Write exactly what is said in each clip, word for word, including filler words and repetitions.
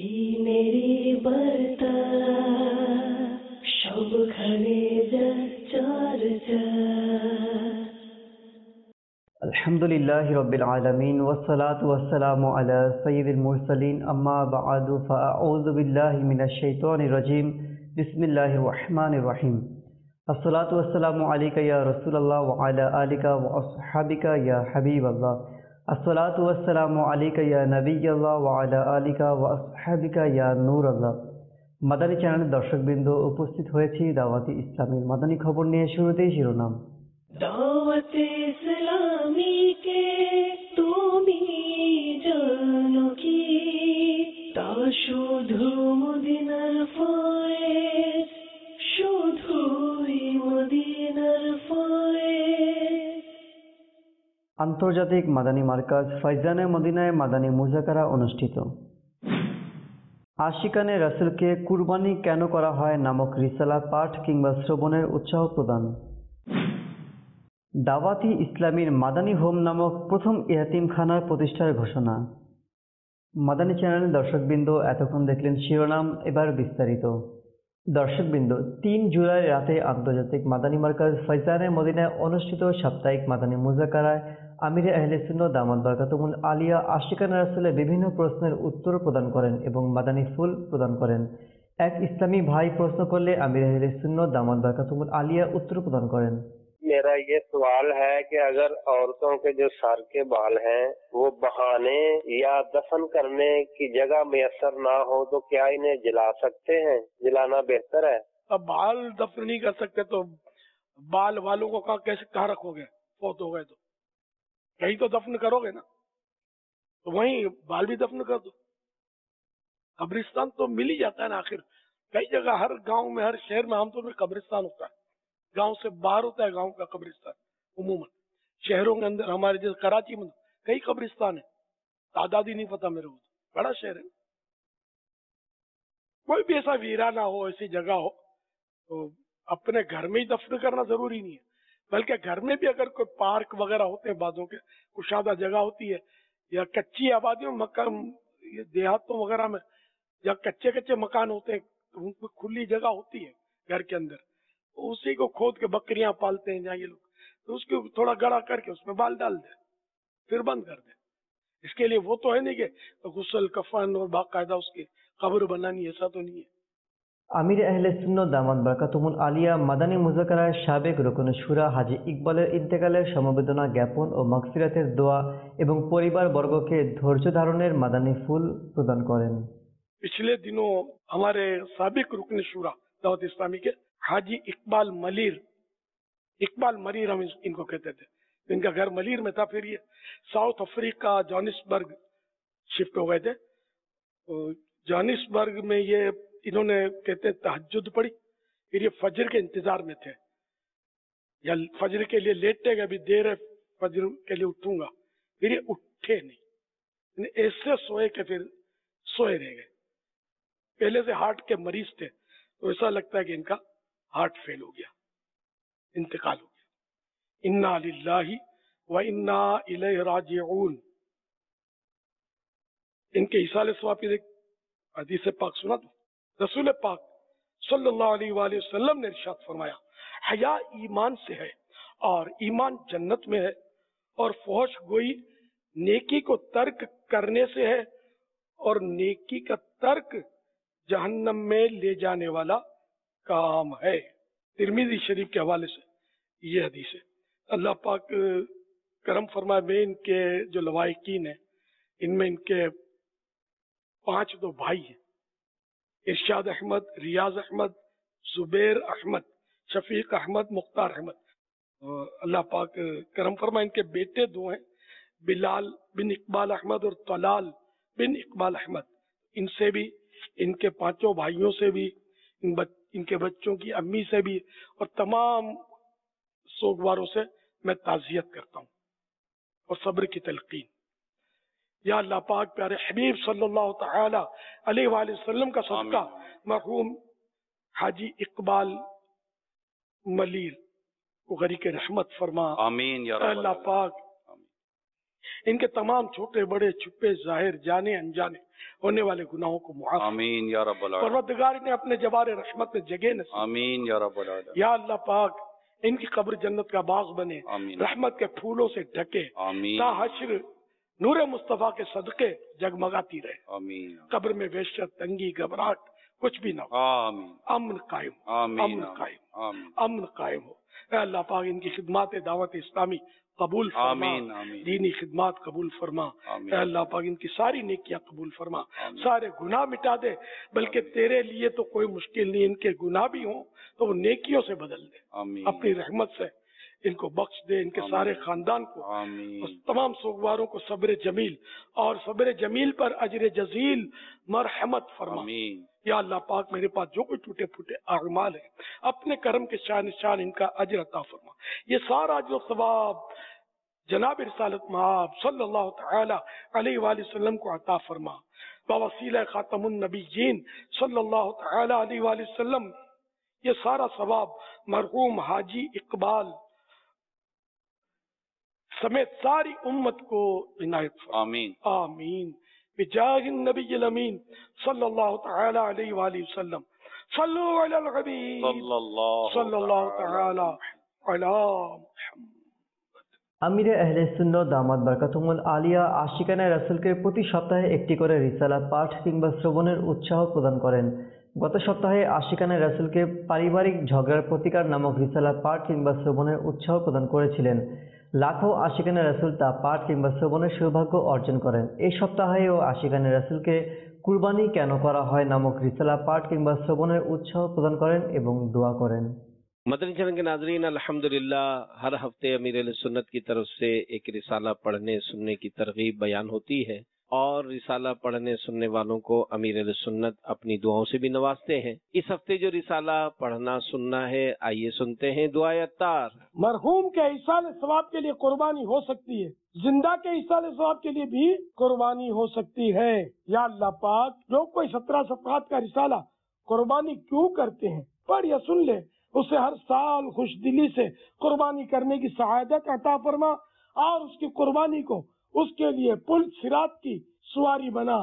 দিনেরি বার্তা সবখানে চর্চা। আলহামদুলিল্লাহি রাব্বিল আলামিন ওয়াসসালাতু ওয়াসসালামু আলা সাইয়্যিদিল মুরসালিন আম্মা বা'দু ফাআউযু বিল্লাহি মিনাশ শাইতানির রাজীম বিসমিল্লাহির রহমানির রহিম। আসসালাতু ওয়াসসালামু আলাইকা ইয়া রাসূলুল্লাহ ওয়া আলা আলিকা ওয়া আসহাবিকা ইয়া হাবিবাল্লাহ। আসসালাতু ওয়াসসালামু আলাইকা ইয়া নবিয়্যাল্লাহ ওয়া আলা আলিকা ওয়া আসহাবিকা ইয়া নূরাল্লাহ। মাদানী চ্যানেলের দর্শকবৃন্দ, উপস্থিত হয়েছি দাওয়াতি ইসলামীর মাদানী খবর নিয়ে। শুরুতেই শিরোনাম। দাওয়াতে ইসলামী কে তুমি জানো কি, তা শুধু মদিনার ফয়েজ, শুধুই মদিনার ফয়েজ। আন্তর্জাতিক মাদানী মার্কাজ ফাইজানে মদিনায় মাদানী মুজাকারা অনুষ্ঠিত। আশিকানে রাসূলকে কুরবানি কেন করা হয় নামক রিসালা পাঠ কিংবা শ্রবণের উৎসাহ প্রদান। দাওয়াতি ইসলামীর মাদানী হোম নামক প্রথম ইয়াতীমখানার প্রতিষ্ঠার ঘোষণা। মাদানী চ্যানেলের দর্শকবৃন্দ, এতক্ষণ দেখলেন শিরোনাম, এবার বিস্তারিত। দর্শকবৃন্দ, তিন জুলাই রাতে আন্তর্জাতিক মাদানী মার্কাজ ফাইজানে মদিনায় অনুষ্ঠিত সাপ্তাহিক মাদানী মুজাকারায় আমিরে আহলে সুন্নাত দামাত বারকাতুহুল আলিয়া আশিকানে রাসূলের বিভিন্ন প্রশ্নের উত্তর প্রদান করেন এবং মাদানী ফুল প্রদান করেন। এক ইসলামী ভাই প্রশ্ন করলে আমিরে আহলে সুন্নাত দামাত বারকাতুহুল আলিয়া উত্তর প্রদান করেন। मेरा ये सवाल है कि अगर औरतों के जो सर के बाल हैं वो बहाने या दफन करने की जगह मैसर ना हो तो क्या इन्हें जला सकते हैं? जलाना बेहतर है। अब बाल दफन नहीं कर सकते तो बाल वालों को कहाँ कैसे कहाँ रखोगे? फौत हो गए तो कहीं तो दफन करोगे ना, तो वहीं बाल भी दफन कर दो। कब्रिस्तान तो मिल ही जाता है ना, आखिर कई जगह हर गांव में हर शहर में आमतौर पर कब्रिस्तान होता है। गांव से बाहर होता है गांव का कब्रिस्तान उमूमन। शहरों के अंदर हमारे जैसे कराची में कई कब्रिस्तान है, तादाद ही नहीं पता मेरे को, बड़ा शहर है। कोई भी ऐसा वीराना हो, ऐसी जगह हो तो अपने घर में ही दफन करना जरूरी नहीं है, बल्कि घर में भी अगर कोई पार्क वगैरह होते हैं, बाजों के कुशादा जगह होती है, या कच्ची आबादियों मकान देहातों वगैरह में या कच्चे कच्चे मकान होते हैं, तो उनको खुली जगह होती है घर के अंदर, उसी को खोद के बकरियां पालते हैं जहाँ ये लोग, तो उसको थोड़ा गड़ा करके उसमें बाल डाल दे, फिर बंद कर दे। इसके लिए वो तो है नहीं कि तो गुस्ल कफन और बाकायदा उसकी कब्र बनानी, ऐसा तो नहीं है। আমিরে আহলে সুন্নাত দামাত বারকাতুহুল আলিয়া মাদানী মুজাকারায় সাবেক রুকনে শুরা হাজী ইকবালের ইন্তেকালের সমবেদনা জ্ঞাপন ও মাগফিরাতের দোয়া এবং পরিবার বর্গকে ধৈর্য ধারণের মাদানী ফুল প্রদান করেন। पिछले दिनों हमारे साबिक रुकन शुरा दावत इस्लामी के हाजी इकबाल मलिर, इकबाल मलिर हम इनको कहते थे, इनका घर मलिर में था, फिर ये साउथ अफ्रीका जोहानिसबर्ग शिफ्ट हो गए थे। तो जोहानिसबर्ग में ये इन्होंने कहते तहज्जुद पढ़ी, फिर ये फजर के इंतजार में थे, या फजर के लिए लेटे गए, अभी देर है फजर के लिए उठूंगा, फिर ये उठे नहीं, ऐसे सोए के फिर सोए रह गए। पहले से हार्ट के मरीज थे, तो ऐसा लगता है कि इनका हार्ट फेल हो गया, इंतकाल हो गया। इन्ना लिल्लाहि व इन्ना इलैहि राजिऊन। इनके इसाले सवाब की हदीस पाक सुना दो। रसूल पाक सल्लल्लाहु अलैहि वसल्लम ने इरशाद फरमाया, हया ईमान से है और ईमान जन्नत में है, और फहश गोई नेकी को तर्क करने से है, और नेकी का तर्क जहन्नम में ले जाने वाला काम है। तिरमिजी शरीफ के हवाले से ये हदीस है। अल्लाह पाक करम फरमाए, में इनके जो लवाइकीन है, इनमें इनके पांच दो भाई हैं, इरशाद अहमद, रियाज अहमद, जुबैर अहमद, शफीक अहमद, मुख्तार अहमद। अल्लाह पाक करम फरमाए, इनके बेटे दो हैं, बिलाल बिन इकबाल अहमद और तलाल बिन इकबाल अहमद। इनसे भी, इनके पांचों भाइयों से भी, इन बच, इनके बच्चों की अम्मी से भी और तमाम सोगवारों से मैं ताज़ियत करता हूँ और सब्र की तलकीन। या अल्लाह पाक प्यारे हबीब सल्लल्लाहु तआला अलैहि वसल्लम का सदका मरहूम हाजी इकबाल मलीर को गरीक रहमत फरमा। आमीन या रब्बल अल्लाह पाक इनके तमाम छोटे बड़े छुपे जाहिर जाने अनजाने होने वाले गुनाहों को मुआफ आमीन या रब्बल आलमीन। परवरदिगार ने अपने जवारे रहमत में जगह नसीब। आमीन या रब्बल आलमीन। या अल्लाह पाक इनकी कब्र जन्नत का बाग बने, आमीन। रहमत के फूलों से ढके, आमीन। ता हश्र नूर मुस्तफा के सदके जगमगाती रहे। आमीन। कब्र में वहशत, तंगी, घबराहट कुछ भी ना हो। आमीन। अमन कायम, आमीन। अमन कायम, आमीन। अमन कायम हो। ऐ अल्लाह पाक इनकी खिदमत दावत इस्लामी कबूल फरमा, आमीन, आमीन। दीनी खिदमत कबूल फरमा। आमीन। ऐ अल्लाह पाक इनकी सारी नेकियां कबूल फरमा, आमीन। सारे गुनाह मिटा दे। बल्कि तेरे लिए तो कोई मुश्किल नहीं, इनके गुनाह भी हों तो वो नेकियों से बदल दे। आमीन। अपनी रहमत से इनको बख्श दे, इनके आमीन। सारे खानदान को, आमीन। और तमाम सोगवारों को सब्र जमील और सब्र जमील पर अजर जजील मरहमत फरमा। आमीन। या अल्लाह पाक मेरे पास जो कोई टूटे फूटे अमाल है अपने करम के शान शान इनका अजर अता फरमा। ये सारा जो सवाब जनाब रिसालत मआब सल्लल्लाहु तआला अलैहि वसल्लम को अता फरमा। बवसीला खातमुन नबीयीन सल्लल्लाहु तआला अलैहि वसल्लम ये सारा सवाब मरहूम हाजी इकबाल समेत सारी उम्मत को इनायत फरमा। आमीन। आमीन बिजाहिन नबील अमीन सल्लल्लाहु तआला अलैहि वसल्लम। सल्लु अलल हबीब सल्लल्लाहु तआला अला मुहम्मद। আমিরে আহলে সুন্নাত দামাত বারাকাতুহুল আলিয়া আশিকানা রাসূলকে প্রতি সপ্তাহে একটি করে রিসালা পাঠ কিংবা শ্রবণের উৎসাহ প্রদান করেন। গত সপ্তাহে আশিকানা রাসূলকে পারিবারিক ঝগড়ার প্রতিকার নামক রিসালা পাঠ কিংবা শ্রবণের উৎসাহ প্রদান করেছিলেন। লাখো আশিকানা রাসূল তা পাঠ কিংবা শ্রবণের সৌভাগ্য অর্জন করেন। এই সপ্তাহেও আশিকানা রাসূলকে কুরবানি কেন করা হয় নামক রিসালা পাঠ কিংবা শ্রবণের উৎসাহ প্রদান করেন এবং দোয়া করেন। मदनी चैनल के नाजरीन, अल्हम्दुलिल्लाह हर हफ्ते अमीर अहले सुन्नत की तरफ से एक रिसाला पढ़ने सुनने की तरगीब बयान होती है और रिसाला पढ़ने सुनने वालों को अमीर अहले सुन्नत अपनी दुआओं से भी नवाजते हैं। इस हफ्ते जो रिसाला पढ़ना सुनना है, आइए सुनते हैं दुआ अत्तार। मरहूम के इसाले सवाब के लिए कुर्बानी हो सकती है, जिंदा के इसाले सवाब के लिए भी कुर्बानी हो सकती है। या अल्लाह पाक जो कोई सत्रह सफ़हात का रिसाला कुर्बानी क्यों करते हैं पढ़ या सुन ले, उसे हर साल खुशदिली से कुर्बानी करने की सआदत अता फरमा और उसकी कुर्बानी को उसके लिए पुल सिरात की सवारी बना।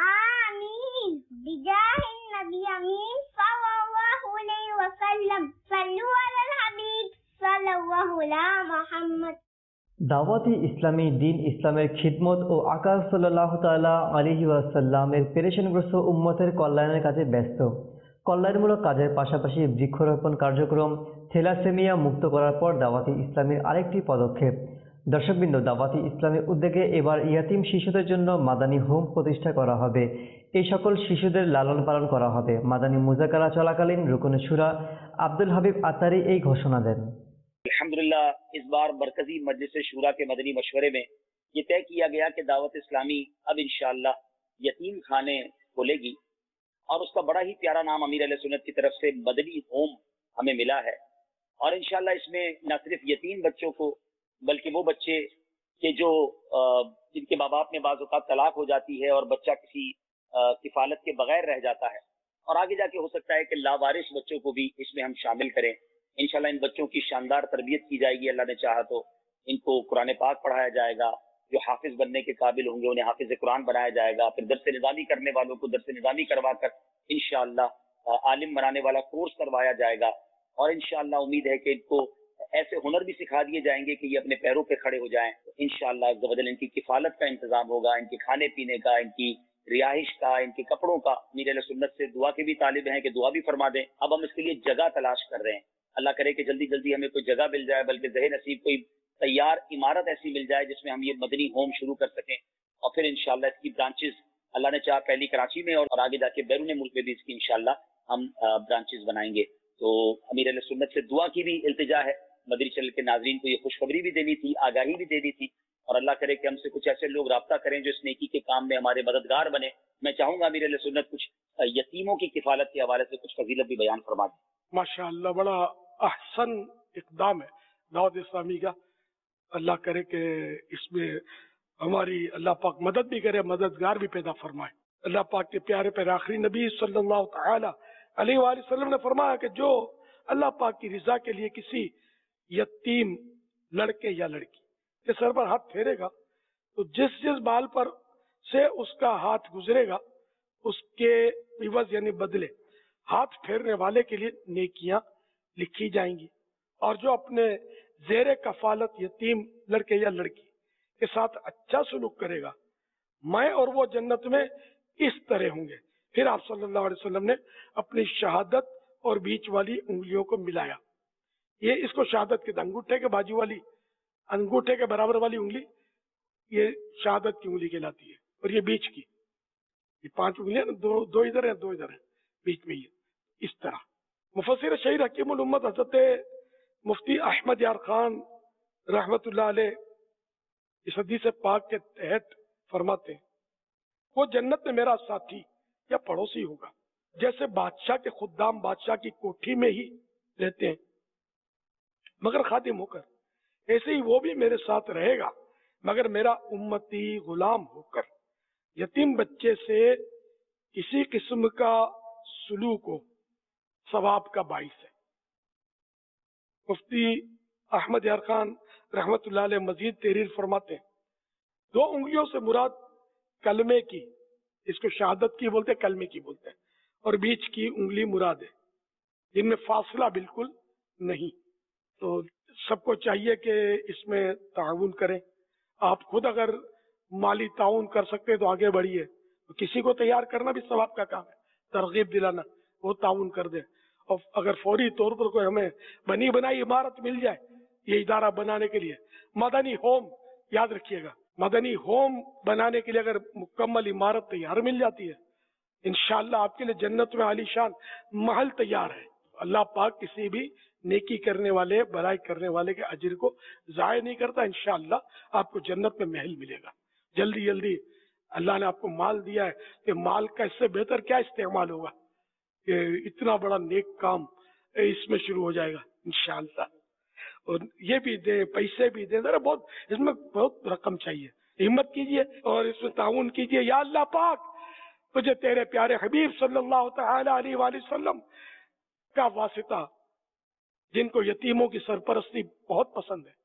आमीन बिजाहिन नबी अमीन सल्लल्लाहु अलैहि वसल्लम। सल्लु अलल हबीब सल्लल्लाहु अला मुहम्मद। দাওয়াতি ইসলামী দিন ইসলামের খিদমত ও আকা সাল্লাল্লাহু তাআলা আলাইহি ওয়াসাল্লামের পেরেশানগ্রস্ত উম্মতের কল্যাণের কাজে ব্যস্ত। কল্যাণমূলক কাজের পাশাপাশি বৃক্ষরোপণ কার্যক্রম থ্যালাসেমিয়া মুক্ত করার পর দাওয়াতি ইসলামের আরেকটি পদক্ষেপ। দর্শকবৃন্দ, দাওয়াতি ইসলামের উদ্যোগে এবার ইয়াতিম শিশুদের জন্য মাদানী হোম প্রতিষ্ঠা করা হবে। এই সকল শিশুদের লালন পালন করা হবে। মাদানী মুজাকারা চলাকালীন রুকনে শুরা আব্দুল হাবিব আতারি এই ঘোষণা দেন। अल्हम्दुलिल्लाह इस बार मरकजी मजलिस शूरा के मदनी मशवरे में ये तय किया गया कि दावत इस्लामी अब इंशाअल्लाह यतीम खाने खोलेगी और उसका बड़ा ही प्यारा नाम अमीर अहले सुन्नत की तरफ से मदनी होम हमें मिला है। और इंशाअल्लाह इसमें न सिर्फ यतीम बच्चों को बल्कि वो बच्चे के जो जिनके माँ बाप में बाज़ औक़ात तलाक हो जाती है और बच्चा किसी किफालत के बगैर रह जाता है और आगे जाके हो सकता है कि लावारिस बच्चों को भी इसमें हम शामिल करें। इंशाल्लाह इन बच्चों की शानदार तरबियत की जाएगी। अल्लाह ने चाहा तो इनको कुरान पाक पढ़ाया जाएगा, जो हाफिज बनने के काबिल होंगे उन्हें हाफिज कुरान बनाया जाएगा, फिर दर्स निज़ामी करने वालों को दर्स निज़ामी करवा कर इंशाअल्लाह आलिम बनाने वाला कोर्स करवाया जाएगा। और इंशाअल्लाह उम्मीद है कि इनको ऐसे हुनर भी सिखा दिए जाएंगे कि ये अपने पैरों पे खड़े हो जाएं। तो इंशाअल्लाह अज़्ज़ व जल इनकी किफालत का इंतजाम होगा, इनके खाने पीने का, इनकी रिहाइश का, इनके कपड़ों का। अमीर अहले सुन्नत से दुआ के भी तालिब हैं कि दुआ भी फरमा दें। अब हम इसके लिए जगह तलाश कर रहे हैं। अल्लाह करे कि जल्दी जल्दी हमें कोई जगह मिल जाए, बल्कि ज़हे नसीब कोई तैयार इमारत ऐसी मिल जाए जिसमें हम ये मदनी होम शुरू कर सकें। और फिर इंशाअल्लाह इसकी ब्रांचेस अल्लाह ने चाहा पहली कराची में और आगे जाके बैरून मुल्क में भी इसकी इंशाअल्लाह हम ब्रांचेस बनाएंगे। तो अमीर अहले सुन्नत से दुआ की भी इल्तिजा है। मदनी चैनल के नाज़रीन को ये खुशखबरी भी देनी थी, आगाही भी देनी थी और अल्लाह करे कि हमसे कुछ ऐसे लोग राब्ता करें जो इस नेकी के काम में हमारे मददगार बने। मैं चाहूंगा अमीर अहले सुन्नत कुछ यतीमों की किफालत के हवाले से कुछ फजीलत भी बयान फरमा दें। माशाअल्लाह बड़ा अहसन इक़दाम है दावत इस्लामी का। अल्लाह करे कि इसमें हमारी अल्लाह पाक मदद भी करे, मददगार भी पैदा फरमाए। अल्लाह पाक के प्यारे प्यारे आखिरी नबी सल्लल्लाहु तआला अलैहि वसल्लम ने फरमाया कि जो अल्लाह पाक की रज़ा के लिए किसी यतीम लड़के या लड़की के सर पर हाथ फेरेगा तो تو जिस जिस बाल पर से उसका हाथ गुजरेगा उसके इवज यानी बदले हाथ फेरने वाले के लिए नेकियां लिखी जाएंगी, और जो अपने जेर कफालत यतीम लड़के या लड़की के साथ अच्छा सलूक करेगा मैं और वो जन्नत में इस तरह होंगे। फिर आप सल्लल्लाहु अलैहि वसल्लम ने अपनी शहादत और बीच वाली उंगलियों को मिलाया। ये इसको शहादत के अंगूठे के बाजू वाली अंगूठे के बराबर वाली उंगली ये शहादत की उंगली कहलाती है, और ये बीच की ये पांच उंगलियां ना, दो दो इधर है दो इधर है, बीच में ये इस तरह। मुफस्सिर शहीद हकीमुल उम्मत हज़रत मुफ्ती अहमद यार खान रहमतुल्लाह अलैह इस हदीस पाक के तहत फरमाते हैं वो जन्नत में मेरा साथी या पड़ोसी होगा, जैसे बादशाह के खुद्दाम बादशाह की कोठी में ही रहते हैं मगर खादिम होकर, ऐसे ही वो भी मेरे साथ रहेगा मगर मेरा उम्मती गुलाम होकर। यतीम बच्चे से किसी किस्म का सुलूक हो सवाब का बाइस है। मुफ्ती अहमद यार खान रहमतुल्लाह अलैह मजीद तहरीर फरमाते हैं दो उंगलियों से मुराद कलमे की, इसको शहादत की बोलते हैं, कलमे की बोलते हैं, और बीच की उंगली मुराद है जिनमें फासला बिल्कुल नहीं। तो सबको चाहिए कि इसमें ताउन करें। आप खुद अगर माली ताउन कर सकते हैं तो आगे बढ़िए, तो किसी को तैयार करना भी सवाब का काम है, तरगीब दिलाना, वो ताउन कर दे। और अगर फौरी तौर पर कोई हमें बनी बनाई इमारत मिल जाए ये इदारा बनाने के लिए, मदनी होम याद रखिएगा, मदनी होम बनाने के लिए अगर मुकम्मल इमारत तैयार मिल जाती है इंशाअल्लाह आपके लिए जन्नत में आलीशान महल तैयार है। अल्लाह पाक किसी भी नेकी करने वाले भलाई करने वाले के अजर को जाया नहीं करता। इंशाअल्लाह आपको जन्नत में महल मिलेगा। जल्दी जल्दी अल्लाह ने आपको माल दिया है कि माल का इससे बेहतर क्या इस्तेमाल होगा कि इतना बड़ा नेक काम इसमें शुरू हो जाएगा इंशाअल्लाह। और ये भी दे, पैसे भी दे, जरा बहुत इसमें बहुत रकम चाहिए, हिम्मत कीजिए और इसमें ताउन कीजिए। या अल्लाह पाक तुझे तेरे प्यारे हबीब सल्लल्लाहु तआला अलैहि वसल्लम का वासिता, जिनको यतीमों की सरपरस्ती बहुत पसंद है,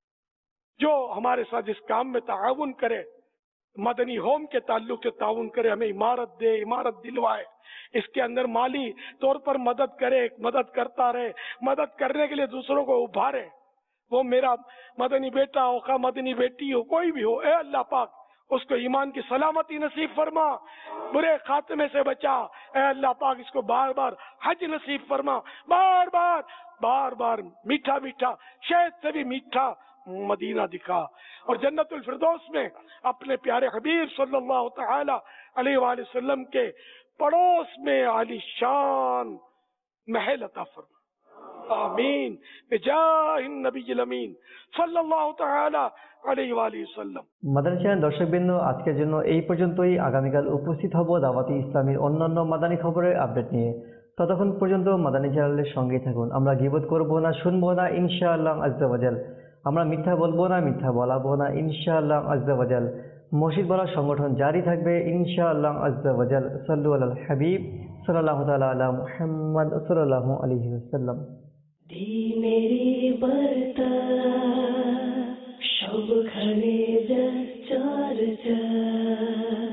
जो हमारे साथ इस काम में ताउन करे, मदनी होम के ताल्लुक से ताउन करे, हमें इमारत दे, इमारत दिलवाए, इसके अंदर माली तौर पर मदद करे, मदद करता रहे, मदद करने के लिए दूसरों को उभारे। वो मेरा मदनी बेटा हो का मदनी बेटी हो कोई भी हो, ए अल्लाह पाक उसको ईमान की सलामती नसीब फरमा, बुरे खात्मे से बचा। ए अल्लाह पाक इसको बार बार हज नसीब फरमा, बार बार बार बार मीठा मीठा शहद से भी मीठा मदीना दिखा, और जन्नतुल फिरदौस में अपने प्यारे हबीब सल्लल्लाहु तआला अलैहि वसल्लम के पड़ोस में आलीशान महल अता फरमा। आमीन बिजाहिन नबील अमीन सल्लल्लाहु तआला अलैहि वसल्लम। মাদানী চ্যানেল দর্শকবৃন্দ, আজকের জন্য এই পর্যন্তই। আগামীকাল উপস্থিত হব দাওয়াতি ইসলামীর অন্যান্য মাদানী খবরের আপডেট নিয়ে। ততক্ষণ পর্যন্ত মাদানী চ্যানেলের সঙ্গেই থাকুন। আমরা গীবত করব না, শুনবো না ইনশাআল্লাহ আজ্জা ওয়াজাল। আমরা মিথ্যা বলবো না, মিথ্যা বলাবো না ইনশাআল্লাহ আজ্জা ওয়াজাল। মসজিদ বলা সংগঠন জারি থাকবে ইনশাআল্লাহ আজ্জা ওয়াজাল। সাল্লু আলাল হাবিব সাল্লাল্লাহু তাআলা আলা মুহাম্মদ সাল্লাল্লাহু আলাইহি ওয়াসাল্লাম। দিনেরি বার্তা সবখানে যার চর্চা।